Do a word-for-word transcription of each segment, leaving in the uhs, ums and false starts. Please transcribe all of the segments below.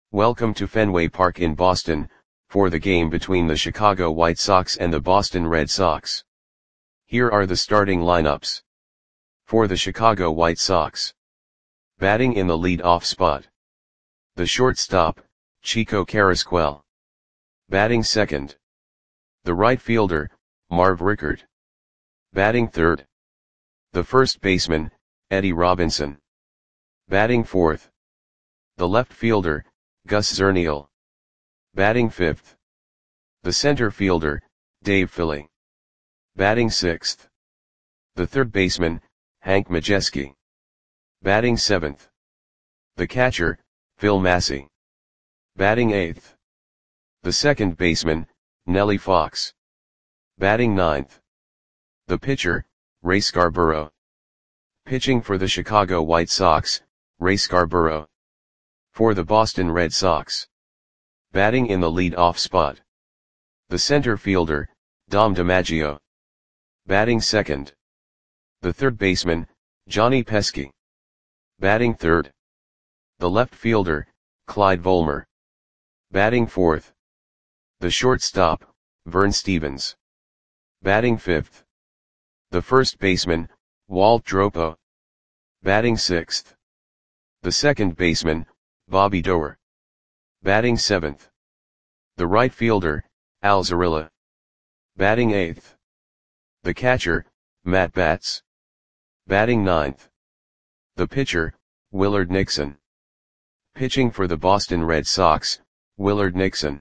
Welcome to Fenway Park in Boston, for the game between the Chicago White Sox and the Boston Red Sox. Here are the starting lineups. For the Chicago White Sox. Batting in the lead-off spot. The shortstop, Chico Carrasquel. Batting second. The right fielder, Marv Rickert. Batting third. The first baseman, Eddie Robinson. Batting fourth. The left fielder, Gus Zernial. Batting fifth. The center fielder, Dave Philly. Batting sixth. The third baseman, Hank Majeski. Batting seventh. The catcher, Phil Massey. Batting eighth. The second baseman, Nellie Fox. Batting ninth. The pitcher, Ray Scarborough. Pitching for the Chicago White Sox, Ray Scarborough. For the Boston Red Sox. Batting in the lead-off spot. The center fielder, Dom DiMaggio. Batting second. The third baseman, Johnny Pesky. Batting third. The left fielder, Clyde Volmer. Batting fourth. The shortstop, Vern Stevens. Batting fifth. The first baseman, Walt Dropo. Batting sixth. The second baseman, Bobby Doerr. Batting seventh. The right fielder, Al Zarilla. Batting eighth. The catcher, Matt Batts. Batting ninth. The pitcher, Willard Nixon. Pitching for the Boston Red Sox, Willard Nixon.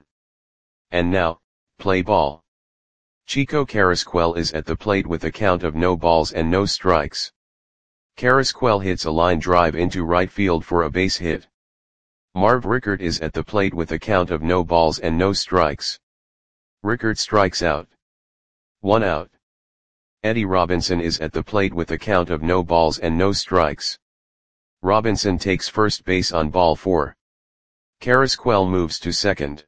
And now, play ball. Chico Carrasquel is at the plate with a count of no balls and no strikes. Carrasquel hits a line drive into right field for a base hit. Marv Rickert is at the plate with a count of no balls and no strikes. Rickert strikes out. One out. Eddie Robinson is at the plate with a count of no balls and no strikes. Robinson takes first base on ball four. Carrasquel moves to second.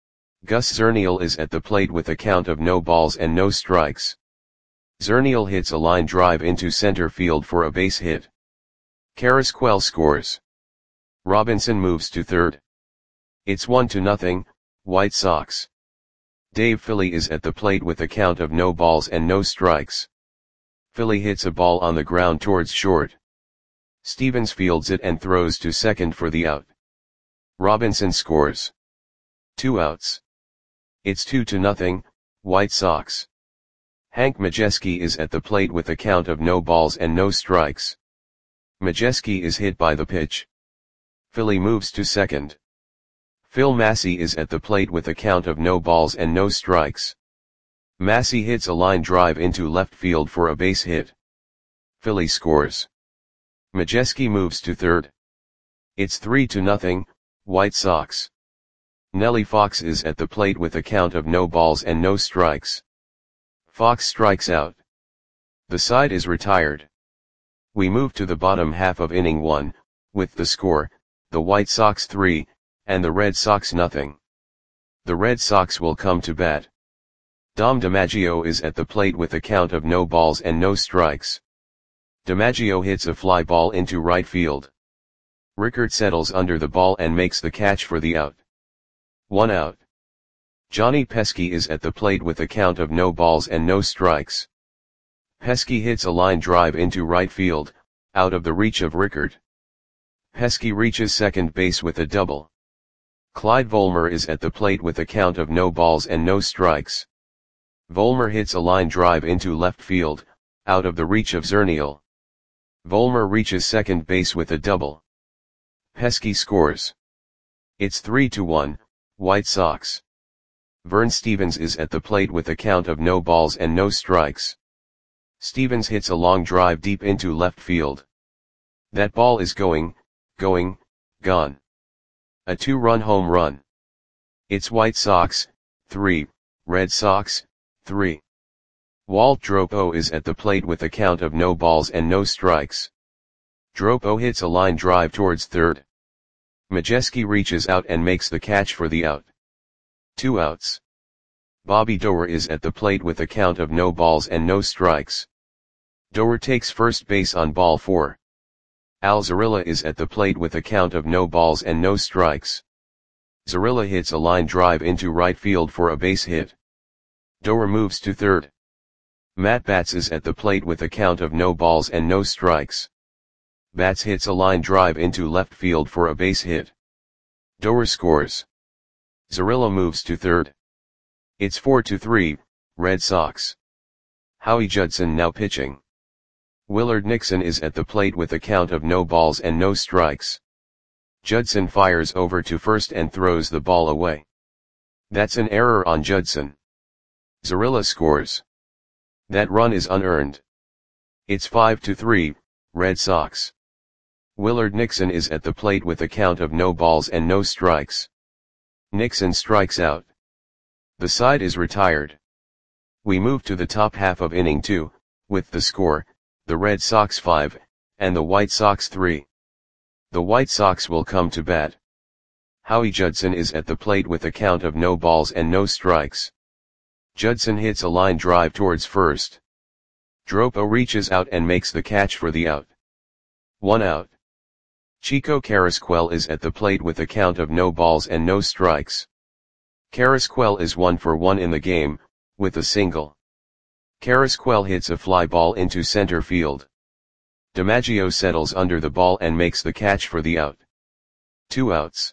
Gus Zernial is at the plate with a count of no balls and no strikes. Zernial hits a line drive into center field for a base hit. Carrasquel scores. Robinson moves to third. It's one to nothing, White Sox. Dave Philly is at the plate with a count of no balls and no strikes. Philly hits a ball on the ground towards short. Stevens fields it and throws to second for the out. Robinson scores. Two outs. It's two to nothing, White Sox. Hank Majeski is at the plate with a count of no balls and no strikes. Majeski is hit by the pitch. Philly moves to second. Phil Massey is at the plate with a count of no balls and no strikes. Massey hits a line drive into left field for a base hit. Philly scores. Majeski moves to third. It's three to nothing, White Sox. Nellie Fox is at the plate with a count of no balls and no strikes. Fox strikes out. The side is retired. We move to the bottom half of inning one, with the score, the White Sox three, and the Red Sox nothing. The Red Sox will come to bat. Dom DiMaggio is at the plate with a count of no balls and no strikes. DiMaggio hits a fly ball into right field. Rickert settles under the ball and makes the catch for the out. One out. Johnny Pesky is at the plate with a count of no balls and no strikes. Pesky hits a line drive into right field, out of the reach of Rickert. Pesky reaches second base with a double. Clyde Volmer is at the plate with a count of no balls and no strikes. Volmer hits a line drive into left field, out of the reach of Zernial. Volmer reaches second base with a double. Pesky scores. It's three to one, White Sox. Vern Stevens is at the plate with a count of no balls and no strikes. Stevens hits a long drive deep into left field. That ball is going, going, gone. A two-run home run. It's White Sox, three, Red Sox, three. Walt Dropo is at the plate with a count of no balls and no strikes. Dropo hits a line drive towards third. Majeski reaches out and makes the catch for the out. Two outs. Bobby Doerr is at the plate with a count of no balls and no strikes. Doerr takes first base on ball four. Al Zarilla is at the plate with a count of no balls and no strikes. Zarilla hits a line drive into right field for a base hit. Doer moves to third. Matt Batts is at the plate with a count of no balls and no strikes. Batts hits a line drive into left field for a base hit. Doer scores. Zarilla moves to third. It's four to three, Red Sox. Howie Judson now pitching. Willard Nixon is at the plate with a count of no balls and no strikes. Judson fires over to first and throws the ball away. That's an error on Judson. Zarilla scores. That run is unearned. It's five to three, Red Sox. Willard Nixon is at the plate with a count of no balls and no strikes. Nixon strikes out. The side is retired. We move to the top half of inning two, with the score, the Red Sox five, and the White Sox three. The White Sox will come to bat. Howie Judson is at the plate with a count of no balls and no strikes. Judson hits a line drive towards first. Dropo reaches out and makes the catch for the out. One out. Chico Carrasquel is at the plate with a count of no balls and no strikes. Carrasquel is one for one in the game, with a single. Carrasquel hits a fly ball into center field. DiMaggio settles under the ball and makes the catch for the out. Two outs.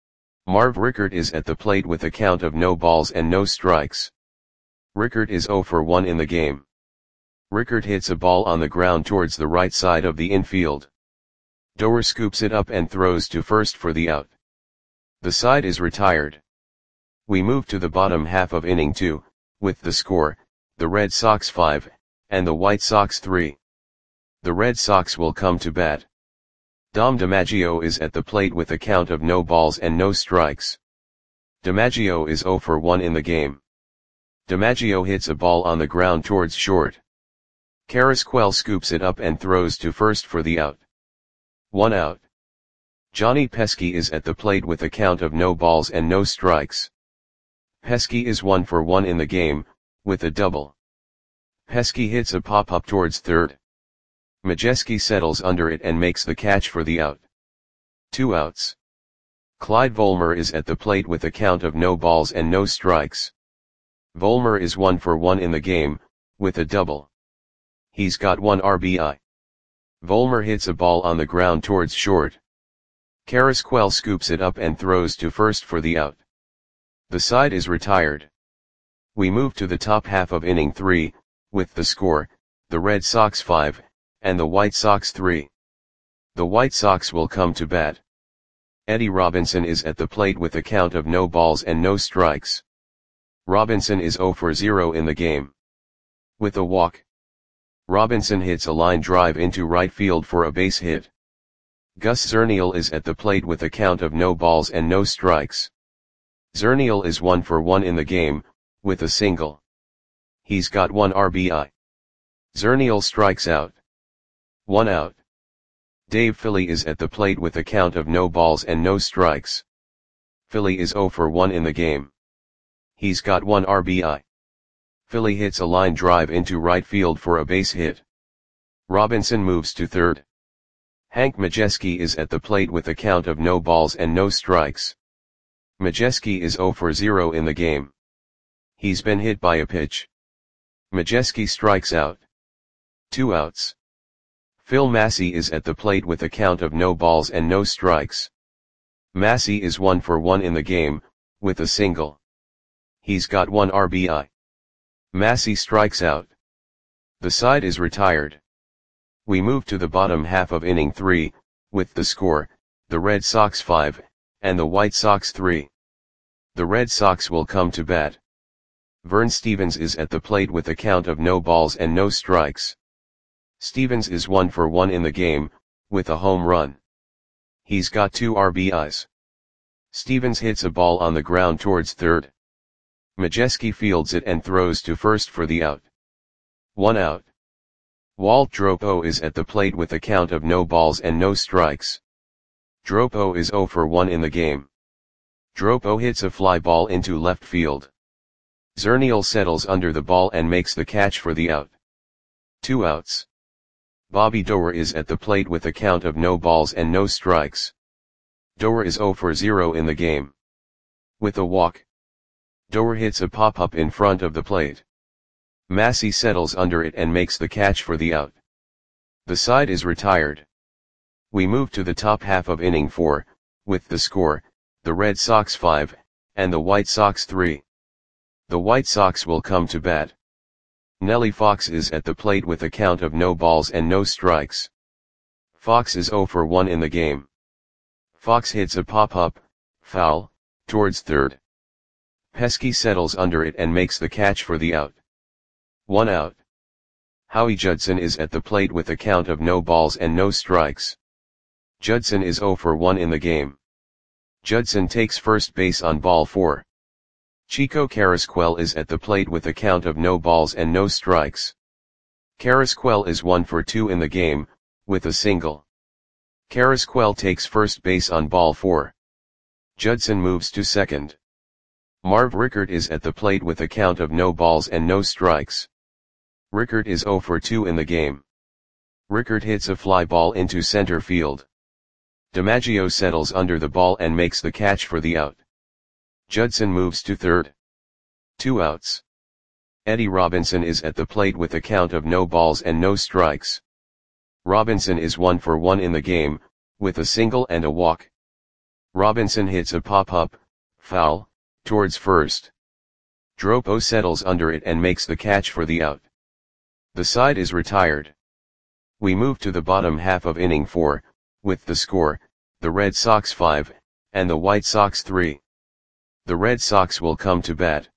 Marv Rickert is at the plate with a count of no balls and no strikes. Rickert is zero for one in the game. Rickert hits a ball on the ground towards the right side of the infield. Doer scoops it up and throws to first for the out. The side is retired. We move to the bottom half of inning two, with the score, the Red Sox five, and the White Sox three. The Red Sox will come to bat. Dom DiMaggio is at the plate with a count of no balls and no strikes. DiMaggio is zero for one in the game. DiMaggio hits a ball on the ground towards short. Carrasquel scoops it up and throws to first for the out. One out. Johnny Pesky is at the plate with a count of no balls and no strikes. Pesky is one for one in the game, with a double. Pesky hits a pop-up towards third. Majeski settles under it and makes the catch for the out. Two outs. Clyde Volmer is at the plate with a count of no balls and no strikes. Volmer is one for one in the game, with a double. He's got one R B I. Volmer hits a ball on the ground towards short. Carrasquel scoops it up and throws to first for the out. The side is retired. We move to the top half of inning three, with the score, the Red Sox five, and the White Sox three. The White Sox will come to bat. Eddie Robinson is at the plate with a count of no balls and no strikes. Robinson is zero for zero in the game. With a walk. Robinson hits a line drive into right field for a base hit. Gus Zernial is at the plate with a count of no balls and no strikes. Zernial is one for one in the game, with a single. He's got one R B I. Zernial strikes out. One out. Dave Philly is at the plate with a count of no balls and no strikes. Philly is zero for one in the game. He's got one R B I. Philly hits a line drive into right field for a base hit. Robinson moves to third. Hank Majeski is at the plate with a count of no balls and no strikes. Majeski is zero for zero in the game. He's been hit by a pitch. Majeski strikes out. Two outs. Phil Massey is at the plate with a count of no balls and no strikes. Massey is one for one in the game, with a single. He's got one R B I. Massey strikes out. The side is retired. We move to the bottom half of inning three, with the score, the Red Sox five, and the White Sox three. The Red Sox will come to bat. Vern Stevens is at the plate with a count of no balls and no strikes. Stevens is one for one in the game, with a home run. He's got two R B Is. Stevens hits a ball on the ground towards third. Majeski fields it and throws to first for the out. One out. Walt Dropo is at the plate with a count of no balls and no strikes. Dropo is zero for one in the game. Dropo hits a fly ball into left field. Zernial settles under the ball and makes the catch for the out. Two outs. Bobby Doer is at the plate with a count of no balls and no strikes. Doer is zero for zero in the game. With a walk. Doer hits a pop-up in front of the plate. Massey settles under it and makes the catch for the out. The side is retired. We move to the top half of inning four, with the score, the Red Sox five, and the White Sox three. The White Sox will come to bat. Nellie Fox is at the plate with a count of no balls and no strikes. Fox is oh for one in the game. Fox hits a pop-up, foul, towards third. Pesky settles under it and makes the catch for the out. One out. Howie Judson is at the plate with a count of no balls and no strikes. Judson is oh for one in the game. Judson takes first base on ball four. Chico Carrasquel is at the plate with a count of no balls and no strikes. Carrasquel is one for two in the game, with a single. Carrasquel takes first base on ball four. Judson moves to second. Marv Rickert is at the plate with a count of no balls and no strikes. Rickert is oh for two in the game. Rickert hits a fly ball into center field. DiMaggio settles under the ball and makes the catch for the out. Judson moves to third. Two outs. Eddie Robinson is at the plate with a count of no balls and no strikes. Robinson is one for one in the game, with a single and a walk. Robinson hits a pop-up, foul, towards first. Dropo settles under it and makes the catch for the out. The side is retired. We move to the bottom half of inning four, with the score, the Red Sox five, and the White Sox three. The Red Sox will come to bat.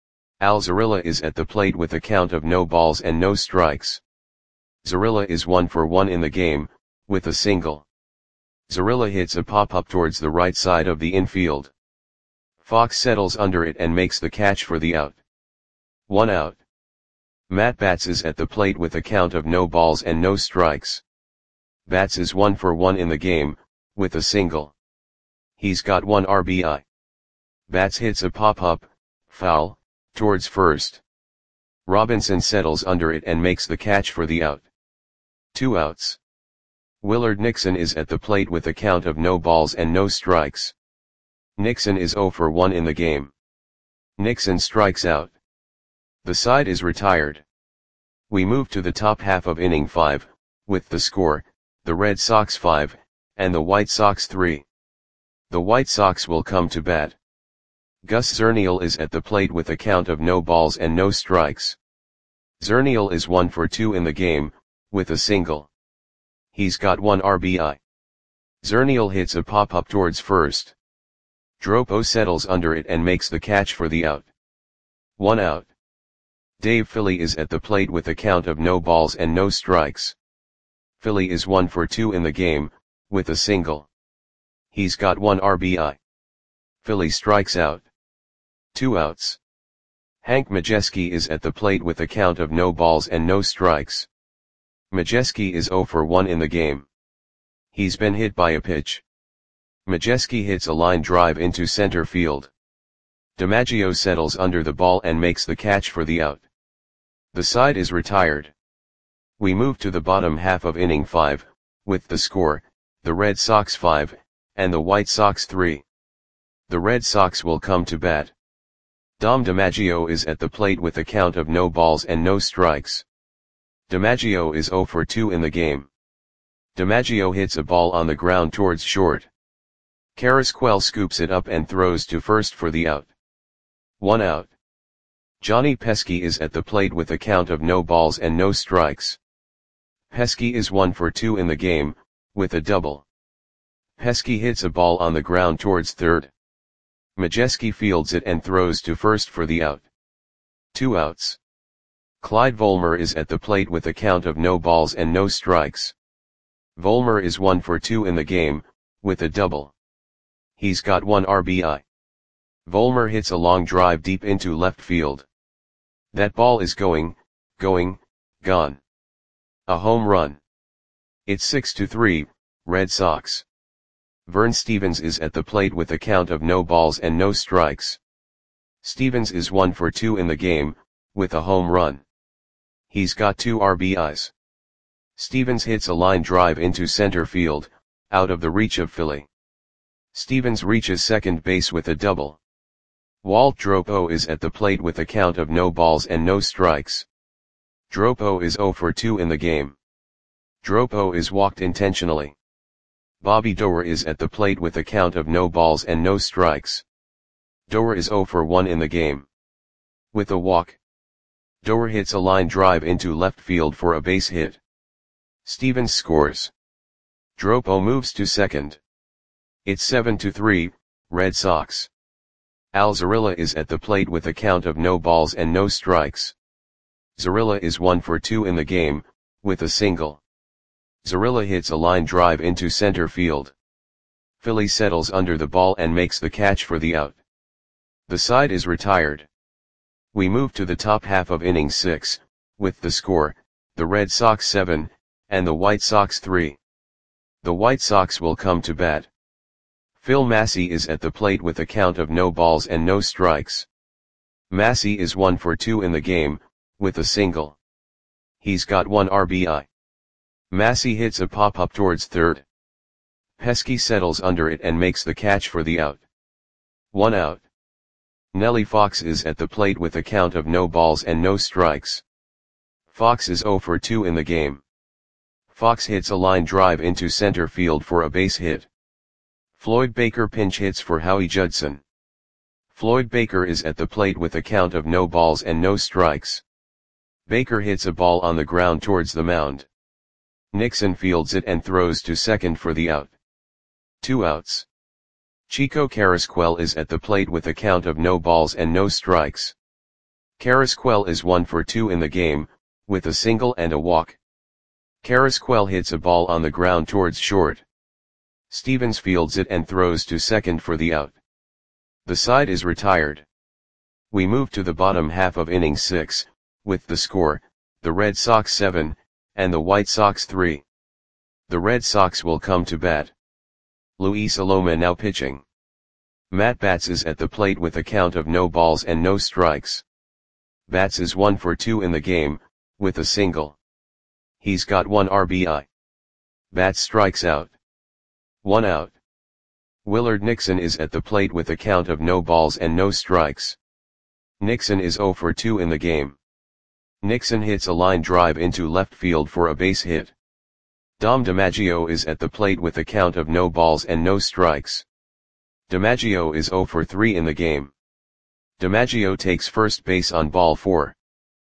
Al Zarilla is at the plate with a count of no balls and no strikes. Zarilla is one for one in the game, with a single. Zarilla hits a pop-up towards the right side of the infield. Fox settles under it and makes the catch for the out. One out. Matt Batts is at the plate with a count of no balls and no strikes. Batts is one for one in the game, with a single. He's got one R B I. Batts hits a pop-up, foul, towards first. Robinson settles under it and makes the catch for the out. Two outs. Willard Nixon is at the plate with a count of no balls and no strikes. Nixon is oh for one in the game. Nixon strikes out. The side is retired. We move to the top half of inning five, with the score, the Red Sox five, and the White Sox three. The White Sox will come to bat. Gus Zernial is at the plate with a count of no balls and no strikes. Zernial is one for two in the game, with a single. He's got one R B I. Zernial hits a pop-up towards first. Dropo settles under it and makes the catch for the out. One out. Dave Philly is at the plate with a count of no balls and no strikes. Philly is one for two in the game, with a single. He's got one R B I. Philly strikes out. Two outs. Hank Majeski is at the plate with a count of no balls and no strikes. Majeski is oh for one in the game. He's been hit by a pitch. Majeski hits a line drive into center field. DiMaggio settles under the ball and makes the catch for the out. The side is retired. We move to the bottom half of inning five, with the score, the Red Sox five, and the White Sox three. The Red Sox will come to bat. Dom DiMaggio is at the plate with a count of no balls and no strikes. DiMaggio is oh for two in the game. DiMaggio hits a ball on the ground towards short. Carrasquel scoops it up and throws to first for the out. One out. Johnny Pesky is at the plate with a count of no balls and no strikes. Pesky is one for two in the game, with a double. Pesky hits a ball on the ground towards third. Majeski fields it and throws to first for the out. Two outs. Clyde Volmer is at the plate with a count of no balls and no strikes. Volmer is one for two in the game, with a double. He's got one R B I. Volmer hits a long drive deep into left field. That ball is going, going, gone. A home run. It's six to three, Red Sox. Vern Stevens is at the plate with a count of no balls and no strikes. Stevens is one for two in the game, with a home run. He's got two R B Is. Stevens hits a line drive into center field, out of the reach of Philly. Stevens reaches second base with a double. Walt Dropo is at the plate with a count of no balls and no strikes. Dropo is zero for two in the game. Dropo is walked intentionally. Bobby Doerr is at the plate with a count of no balls and no strikes. Doerr is zero for one in the game. With a walk, Doerr hits a line drive into left field for a base hit. Stevens scores. Dropo moves to second. It's seven to three, Red Sox. Al Zarilla is at the plate with a count of no balls and no strikes. Zarilla is one for two in the game, with a single. Zarilla hits a line drive into center field. Philly settles under the ball and makes the catch for the out. The side is retired. We move to the top half of inning six, with the score, the Red Sox seven, and the White Sox three. The White Sox will come to bat. Phil Massey is at the plate with a count of no balls and no strikes. Massey is one for two in the game, with a single. He's got one R B I. Massey hits a pop-up towards third. Pesky settles under it and makes the catch for the out. One out. Nellie Fox is at the plate with a count of no balls and no strikes. Fox is zero for two in the game. Fox hits a line drive into center field for a base hit. Floyd Baker pinch hits for Howie Judson. Floyd Baker is at the plate with a count of no balls and no strikes. Baker hits a ball on the ground towards the mound. Nixon fields it and throws to second for the out. Two outs. Chico Carrasquel is at the plate with a count of no balls and no strikes. Carrasquel is one for two in the game, with a single and a walk. Carrasquel hits a ball on the ground towards short. Stevens fields it and throws to second for the out. The side is retired. We move to the bottom half of inning six, with the score, the Red Sox seven, and the White Sox three. The Red Sox will come to bat. Luis Aloma now pitching. Matt Batts is at the plate with a count of no balls and no strikes. Batts is one for two in the game, with a single. He's got one R B I. Batts strikes out. One out. Willard Nixon is at the plate with a count of no balls and no strikes. Nixon is zero for two in the game. Nixon hits a line drive into left field for a base hit. Dom DiMaggio is at the plate with a count of no balls and no strikes. DiMaggio is zero for three in the game. DiMaggio takes first base on ball four.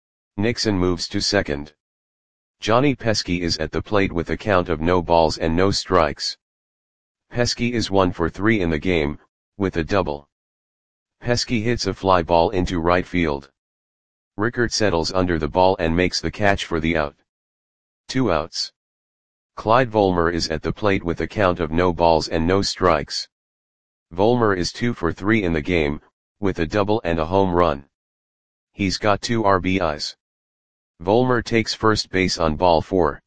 Nixon moves to second. Johnny Pesky is at the plate with a count of no balls and no strikes. Pesky is one for three in the game, with a double. Pesky hits a fly ball into right field. Rickert settles under the ball and makes the catch for the out. Two outs. Clyde Volmer is at the plate with a count of no balls and no strikes. Volmer is two for three in the game, with a double and a home run. He's got two R B Is. Volmer takes first base on ball four.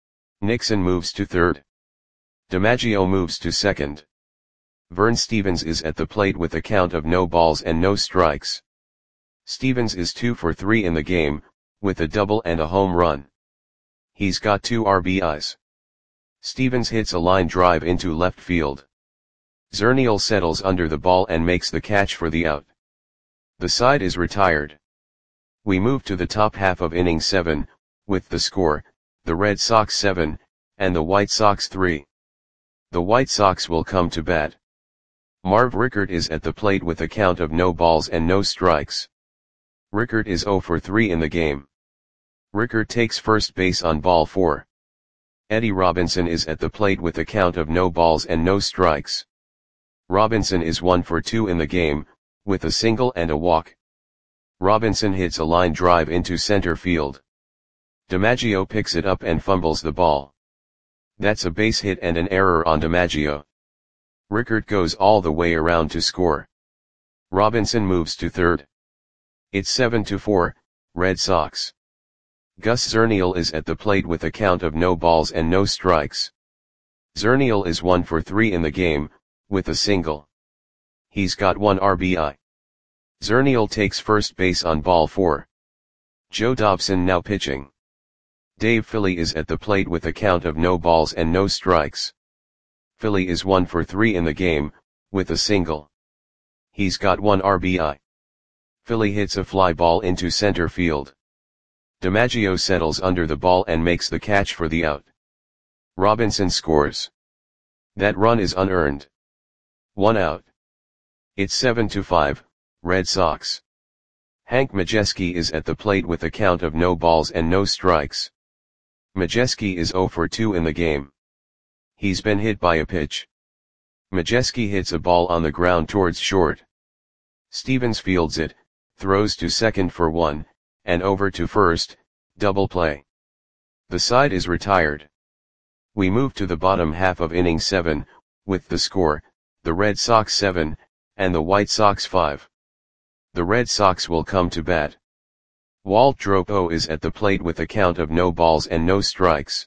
Nixon moves to third. DiMaggio moves to second. Vern Stevens is at the plate with a count of no balls and no strikes. Stevens is two for three in the game, with a double and a home run. He's got two R B Is. Stevens hits a line drive into left field. Zernial settles under the ball and makes the catch for the out. The side is retired. We move to the top half of inning seven, with the score, the Red Sox seven, and the White Sox three. The White Sox will come to bat. Marv Rickert is at the plate with a count of no balls and no strikes. Rickert is zero for three in the game. Rickert takes first base on ball four. Eddie Robinson is at the plate with a count of no balls and no strikes. Robinson is one for two in the game, with a single and a walk. Robinson hits a line drive into center field. DiMaggio picks it up and fumbles the ball. That's a base hit and an error on DiMaggio. Rickert goes all the way around to score. Robinson moves to third. It's seven to four, Red Sox. Gus Zernial is at the plate with a count of no balls and no strikes. Zernial is one for three in the game, with a single. He's got one R B I. Zernial takes first base on ball four. Joe Dobson now pitching. Dave Philly is at the plate with a count of no balls and no strikes. Philly is one for three in the game, with a single. He's got one R B I. Philly hits a fly ball into center field. DiMaggio settles under the ball and makes the catch for the out. Robinson scores. That run is unearned. One out. It's seven to five, Red Sox. Hank Majeski is at the plate with a count of no balls and no strikes. Majeski is zero for two in the game. He's been hit by a pitch. Majeski hits a ball on the ground towards short. Stevens fields it, throws to second for one, and over to first, double play. The side is retired. We move to the bottom half of inning seven, with the score, the Red Sox seven, and the White Sox five. The Red Sox will come to bat. Walt Dropo is at the plate with a count of no balls and no strikes.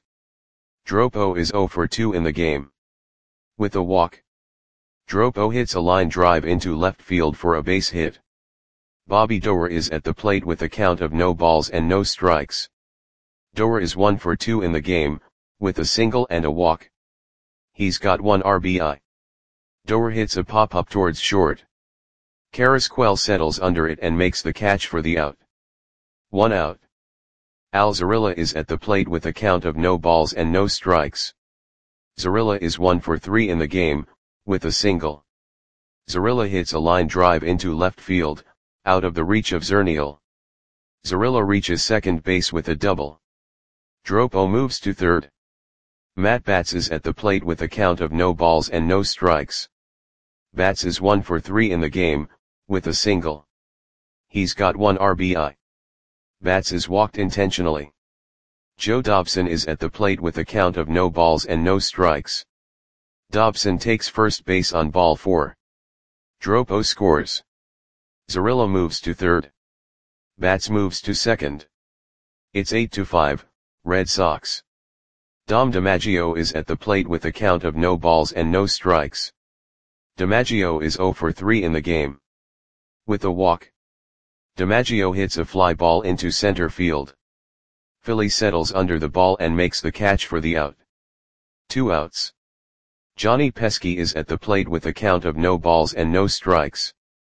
Dropo is zero for two in the game. With a walk, Dropo hits a line drive into left field for a base hit. Bobby Doerr is at the plate with a count of no balls and no strikes. Doerr is one for two in the game, with a single and a walk. He's got one R B I. Doerr hits a pop-up towards short. Carrasquel settles under it and makes the catch for the out. One out. Al Zarilla is at the plate with a count of no balls and no strikes. Zarilla is one for three in the game, with a single. Zarilla hits a line drive into left field, out of the reach of Zernial. Zarilla reaches second base with a double. Dropo moves to third. Matt Batts is at the plate with a count of no balls and no strikes. Batts is one for three in the game, with a single. He's got one R B I. Batts is walked intentionally. Joe Dobson is at the plate with a count of no balls and no strikes. Dobson takes first base on ball four. Dropo scores. Zarilla moves to third. Batts moves to second. It's eight to five, Red Sox. Dom DiMaggio is at the plate with a count of no balls and no strikes. DiMaggio is zero for three in the game. With a walk, DiMaggio hits a fly ball into center field. Philly settles under the ball and makes the catch for the out. Two outs. Johnny Pesky is at the plate with a count of no balls and no strikes.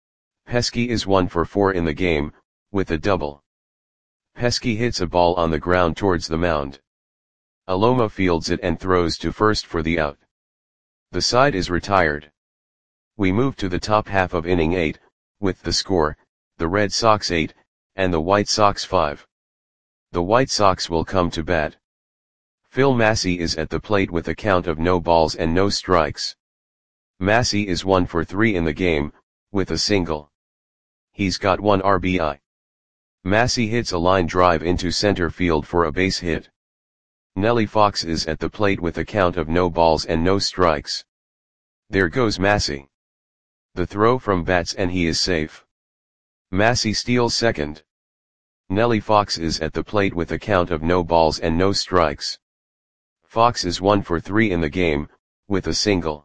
Pesky is one for four in the game, with a double. Pesky hits a ball on the ground towards the mound. Aloma fields it and throws to first for the out. The side is retired. We move to the top half of inning eight, with the score, the Red Sox eight, and the White Sox five. The White Sox will come to bat. Phil Massey is at the plate with a count of no balls and no strikes. Massey is one for three in the game, with a single. He's got one R B I. Massey hits a line drive into center field for a base hit. Nellie Fox is at the plate with a count of no balls and no strikes. There goes Massey. The throw from Batts and he is safe. Massey steals second. Nellie Fox is at the plate with a count of no balls and no strikes. Fox is one for three in the game, with a single.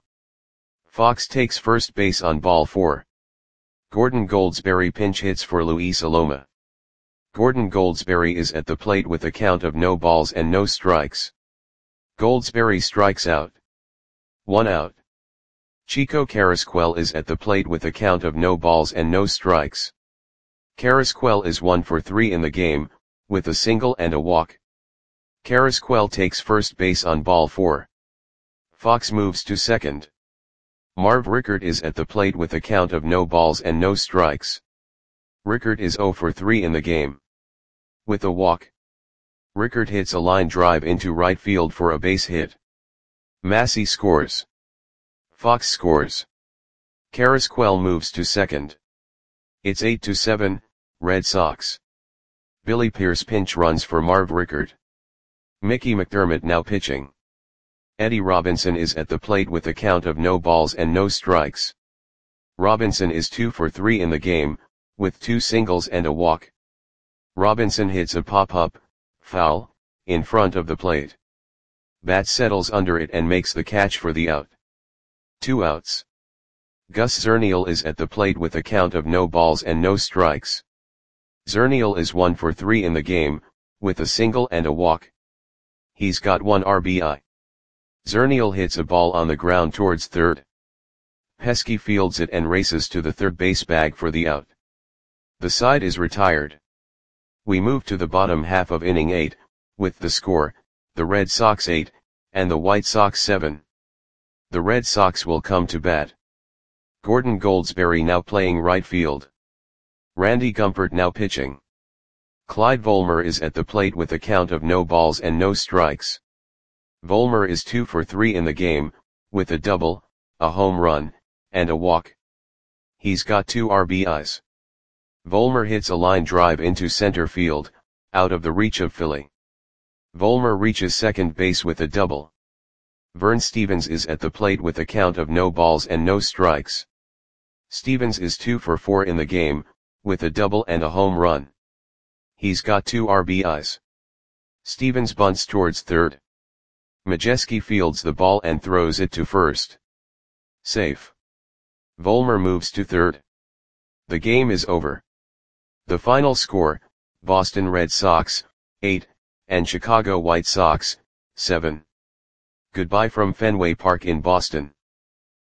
Fox takes first base on ball four. Gordon Goldsberry pinch hits for Luis Aloma. Gordon Goldsberry is at the plate with a count of no balls and no strikes. Goldsberry strikes out. One out. Chico Carrasquel is at the plate with a count of no balls and no strikes. Carrasquel is one for three in the game, with a single and a walk. Carrasquel takes first base on ball four. Fox moves to second. Marv Rickert is at the plate with a count of no balls and no strikes. Rickert is zero for three in the game. With a walk, Rickert hits a line drive into right field for a base hit. Massey scores. Fox scores. Carrasquel moves to second. It's eight to seven, Red Sox. Billy Pierce pinch runs for Marv Rickert. Mickey McDermott now pitching. Eddie Robinson is at the plate with a count of no balls and no strikes. Robinson is two for three in the game, with two singles and a walk. Robinson hits a pop-up, foul, in front of the plate. Batts settles under it and makes the catch for the out. Two outs. Gus Zernial is at the plate with a count of no balls and no strikes. Zernial is one for three in the game, with a single and a walk. He's got one R B I. Zernial hits a ball on the ground towards third. Pesky fields it and races to the third base bag for the out. The side is retired. We move to the bottom half of inning eight, with the score, the Red Sox eight, and the White Sox seven. The Red Sox will come to bat. Gordon Goldsberry now playing right field. Randy Gumpert now pitching. Clyde Volmer is at the plate with a count of no balls and no strikes. Volmer is two for three in the game, with a double, a home run, and a walk. He's got two R B Is. Volmer hits a line drive into center field, out of the reach of Philly. Volmer reaches second base with a double. Vern Stevens is at the plate with a count of no balls and no strikes. Stevens is two for four in the game, with a double and a home run. He's got two R B Is. Stevens bunts towards third. Majewski fields the ball and throws it to first. Safe. Volmer moves to third. The game is over. The final score, Boston Red Sox, eight, and Chicago White Sox, seven. Goodbye from Fenway Park in Boston.